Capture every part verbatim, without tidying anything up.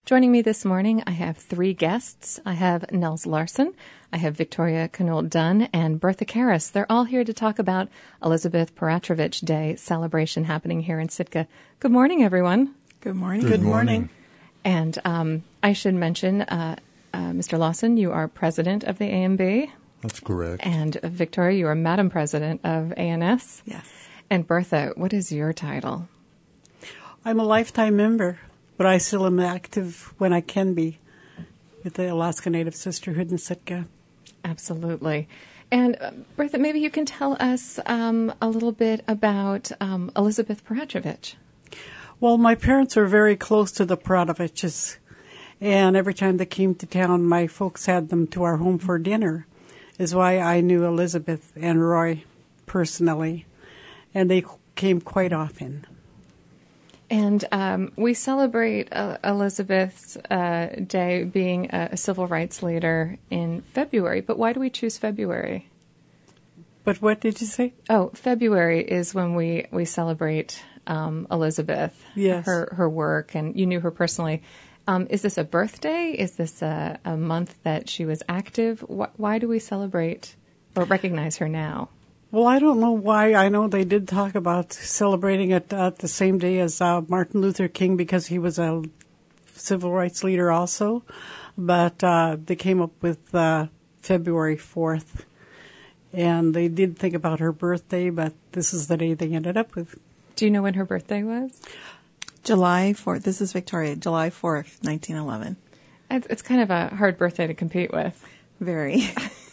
Joining me this morning, I have three guests. I have Nels Larson, I have Victoria Knoll Dunn, and Bertha Karras. They're all here to talk about Elizabeth Peratrovich Day celebration happening here in Sitka. Good morning, everyone. Good morning. Good, Good morning. morning. And um, I should mention, uh, uh, Mister Lawson, you are president of the A M B. That's correct. And uh, Victoria, you are Madam President of A N S. Yes. And Bertha, what is your title? I'm a lifetime member, but I still am active when I can be with the Alaska Native Sisterhood in Sitka. Absolutely. And uh, Bertha, maybe you can tell us um, a little bit about um, Elizabeth Peratrovich. Well, my parents were very close to the Peratoviches, and every time they came to town, my folks had them to our home for dinner, is why I knew Elizabeth and Roy personally, and they came quite often. And um, we celebrate uh, Elizabeth's uh, Day being a, a civil rights leader in February, but why do we choose February? But what did you say? Oh, February is when we, we celebrate um, Elizabeth, yes. her her work, and you knew her personally. Um, is this a birthday? Is this a, a month that she was active? Wh- why do we celebrate or recognize her now? Well, I don't know why. I know they did talk about celebrating it at the same day as uh, Martin Luther King because he was a civil rights leader also. But uh, they came up with uh, February fourth. And they did think about her birthday, but this is the day they ended up with. Do you know when her birthday was? July fourth. This is Victoria. July fourth, nineteen eleven. It's, it's kind of a hard birthday to compete with. Very.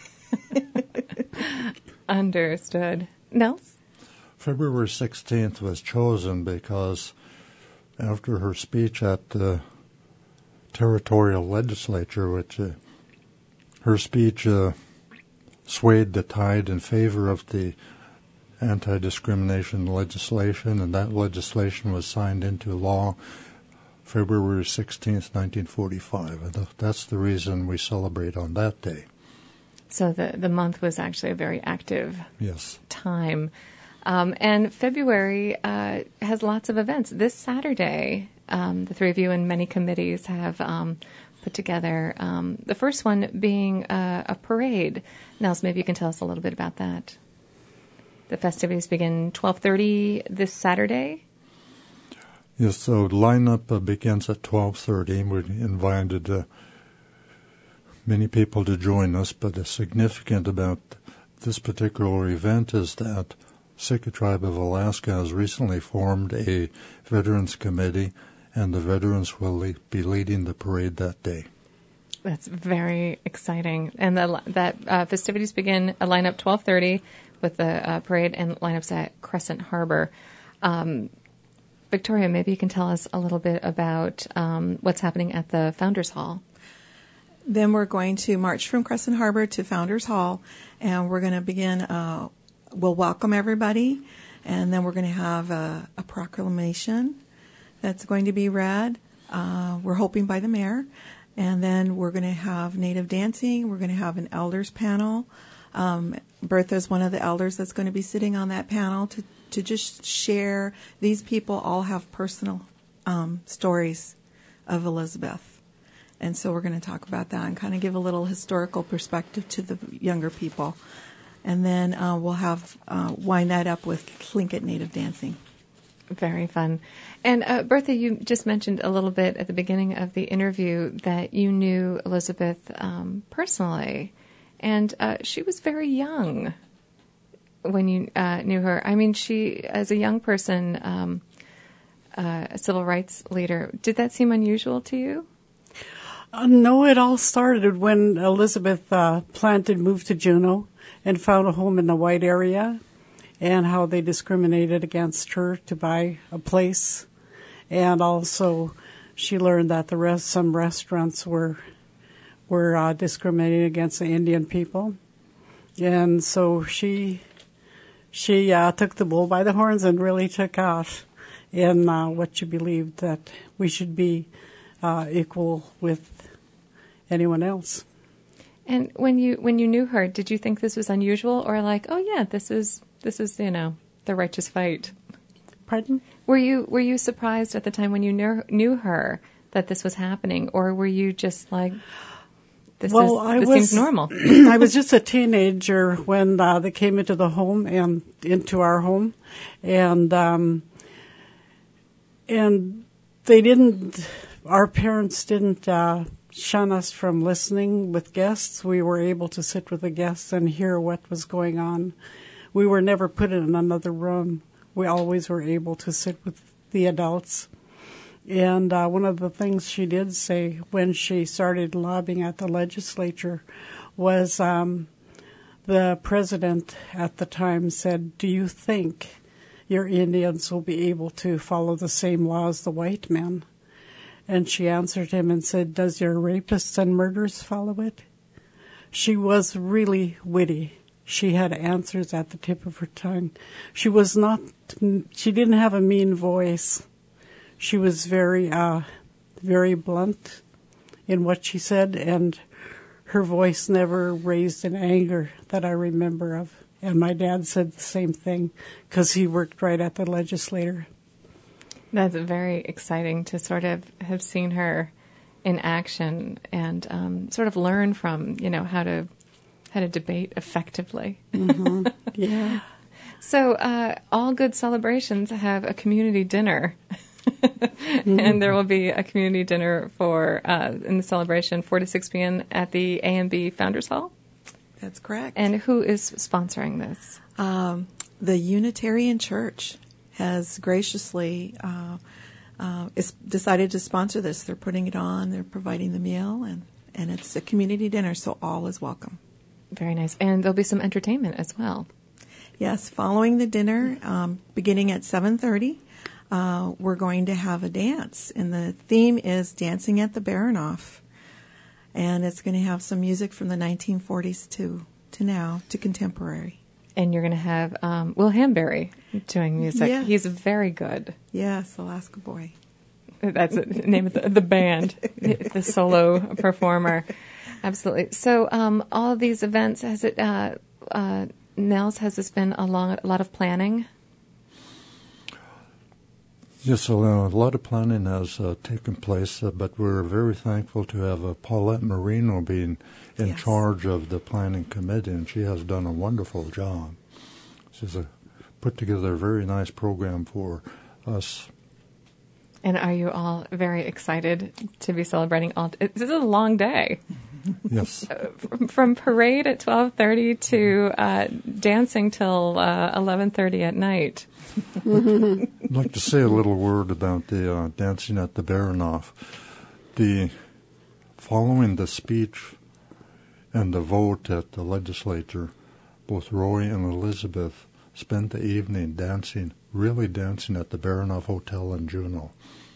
Understood. Nels? February sixteenth was chosen because after her speech at the territorial legislature, which uh, her speech uh, swayed the tide in favor of the anti-discrimination legislation, and that legislation was signed into law February sixteenth, nineteen forty-five. And that's the reason we celebrate on that day. So the, the month was actually a very active yes. time. Um, and February uh, has lots of events. This Saturday, um, the three of you and many committees have um, put together, um, the first one being uh, a parade. Nels, maybe you can tell us a little bit about that. The festivities begin twelve thirty this Saturday. Yes, so the lineup uh, begins at twelve thirty. We invited uh, many people to join us, but the significant about this particular event is that Sitka Tribe of Alaska has recently formed a Veterans Committee, and the veterans will le- be leading the parade that day. That's very exciting. And the, that uh, festivities begin a lineup twelve thirty with the uh, parade and lineups at Crescent Harbor. Um, Victoria, maybe you can tell us a little bit about um, what's happening at the Founders Hall. Then we're going to march from Crescent Harbor to Founders Hall, and we're going to begin, uh, we'll welcome everybody, and then we're going to have a, a proclamation that's going to be read. Uh, we're hoping by the mayor. And then we're going to have Native dancing. We're going to have an elders panel. Um, Bertha's one of the elders that's going to be sitting on that panel to, to just share. These people all have personal um, stories of Elizabeth. And so we're going to talk about that and kind of give a little historical perspective to the younger people. And then uh, we'll have uh, wind that up with Tlingit Native dancing. Very fun. And uh, Bertha, you just mentioned a little bit at the beginning of the interview that you knew Elizabeth um, personally. And uh, she was very young when you uh, knew her. I mean, she, as a young person, um, uh, a civil rights leader, did that seem unusual to you? Uh, no, it all started when Elizabeth uh, Planted moved to Juneau and found a home in the white area, and how they discriminated against her to buy a place. And also she learned that the rest, some restaurants were were uh, discriminating against the Indian people. And so she she uh, took the bull by the horns and really took out in uh, what she believed, that we should be uh, equal with anyone else. And when you when you knew her, did you think this was unusual, or like, oh yeah, this is this is you know the righteous fight? Pardon? Were you were you surprised at the time when you knew knew her that this was happening, or were you just like, this, well, is, I this was, seems normal? I was just a teenager when uh, they came into the home and into our home, and um, and they didn't. Our parents didn't uh, shun us from listening with guests. We were able to sit with the guests and hear what was going on. We were never put in another room. We always were able to sit with the adults. And uh, one of the things she did say when she started lobbying at the legislature was um, the president at the time said, "Do you think your Indians will be able to follow the same law as the white men?" And she answered him and said, "Does your rapists and murderers follow it?" She was really witty. She had answers at the tip of her tongue. She was not, she didn't have a mean voice. She was very, uh, very blunt in what she said, and her voice never raised in anger that I remember of. And my dad said the same thing because he worked right at the legislature. That's very exciting to sort of have seen her in action and um, sort of learn from, you know, how to how to debate effectively. Mm-hmm. Yeah. So uh, all good celebrations have a community dinner. Mm-hmm. And there will be a community dinner for uh, in the celebration four to six p.m. at the A and B Founders Hall. That's correct. And who is sponsoring this? Um, the Unitarian Church has graciously uh, uh, is decided to sponsor this. They're putting it on. They're providing the meal, and, and it's a community dinner, so all is welcome. Very nice. And there'll be some entertainment as well. Yes, following the dinner, um, beginning at seven thirty, uh, we're going to have a dance, and the theme is Dancing at the Baranoff. And it's going to have some music from the nineteen forties to, to now, to contemporary. And you're going to have um, Will Hamberry doing music. Yes. He's very good. Yes, Alaska Boy. That's the name of the, the band, the solo performer. Absolutely. So um, all of these events, has it, uh, uh, Nels, has this been a, long, a lot of planning? Yes, a lot of planning has uh, taken place, uh, but we're very thankful to have uh, Paulette Marino being in yes. charge of the planning committee, and she has done a wonderful job. She's uh, put together a very nice program for us. And are you all very excited to be celebrating all? This is a long day. Yes. From, from parade at twelve thirty to uh, dancing till uh, eleven thirty at night. I'd like to say a little word about the uh, dancing at the Baranoff. The following the speech and the vote at the legislature, both Roy and Elizabeth spent the evening dancing, really dancing at the Baranoff Hotel in Juneau.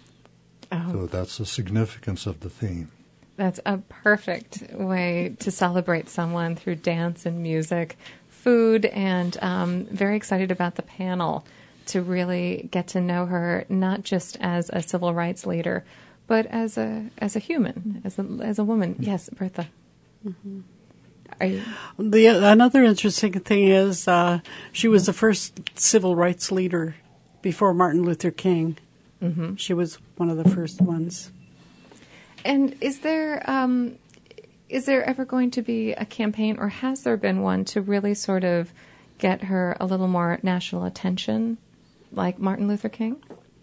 Oh. So that's the significance of the theme. That's a perfect way to celebrate someone through dance and music, food, and um, very excited about the panel to really get to know her, not just as a civil rights leader, but as a as a human, as a as a woman. Yes, Bertha. Mm-hmm. Are you? The another interesting thing is uh, she was the first civil rights leader before Martin Luther King. Mm-hmm. She was one of the first ones. And is there um, is there ever going to be a campaign, or has there been one, to really sort of get her a little more national attention, like Martin Luther King?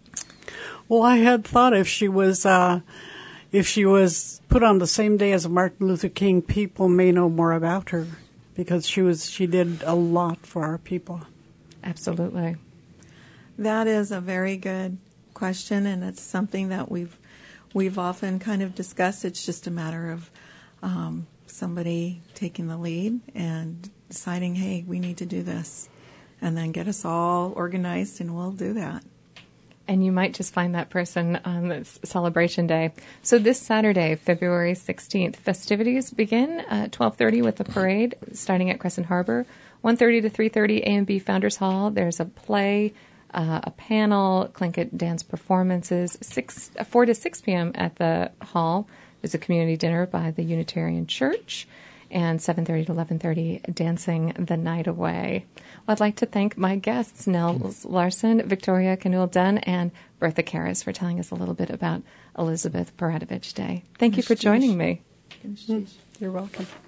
Well, I had thought if she was uh, if she was put on the same day as Martin Luther King, people may know more about her because she was she did a lot for our people. Absolutely. That is a very good question, and it's something that we've we've often kind of discussed. It's just a matter of um, somebody taking the lead and deciding, hey, we need to do this, and then get us all organized, and we'll do that. And you might just find that person on this celebration day. So this Saturday, February sixteenth, festivities begin at twelve thirty with the parade starting at Crescent Harbor. one thirty to three thirty, A and B Founders Hall. There's a play, uh, a panel, Tlingit dance performances. Six, four to six p.m. at the hall. There's a community dinner by the Unitarian Church. and seven thirty to eleven thirty, Dancing the Night Away. Well, I'd like to thank my guests, Nels Larson, Victoria Canule-Dunn, and Bertha Karras for telling us a little bit about Elizabeth Baratovich Day. Thank you for joining me. You're welcome.